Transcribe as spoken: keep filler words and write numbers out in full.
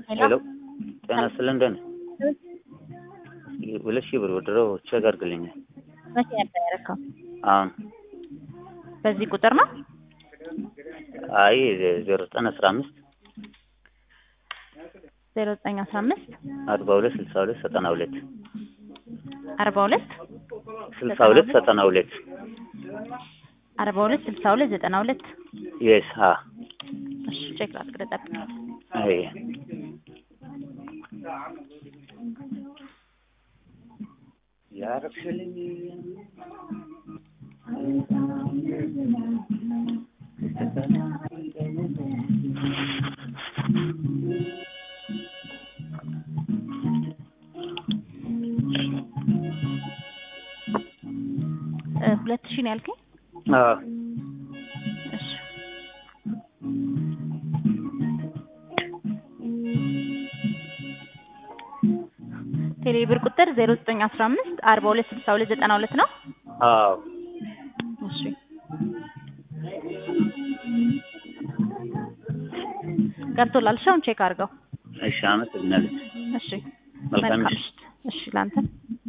ሄሎ ጤና ስለንደን ወለሽ ይብር ወድረው ቼክ አድርግልኝ። መቼ ነበር ያደረከው? አሁን በዚህ ቁጥር ነው? አይ ዜሮ ዘጠኝ አስራ አምስት ዜሮ ዘጠኝ አስራ አምስት አርባ ሁለት ስልሳ ሁለት ዘጠና ሁለት አርባ ሁለት ስልሳ ሁለት ዘጠና ሁለት አርባ ሁለት ስልሳ ሁለት ዘጠና ሁለት yes ha እሺ ቼክ ላድርግ ጠብቅ። አይ ያረክሽልኝ ሁለት ሺህ ነው ያልከኝ? አዎ እሺ ቴሌብር ቁጥር ዜሮ ዘጠኝ አስራ አምስት አርባ ሁለት ስልሳ ሁለት ዘጠና ሁለት ነው? አዎ እሺ ገብቶላል። ሻውን ቼክ አድርገው። እሺ አመሰግናለሁ። እሺ መልካም ምሽት። እሺ ላንተ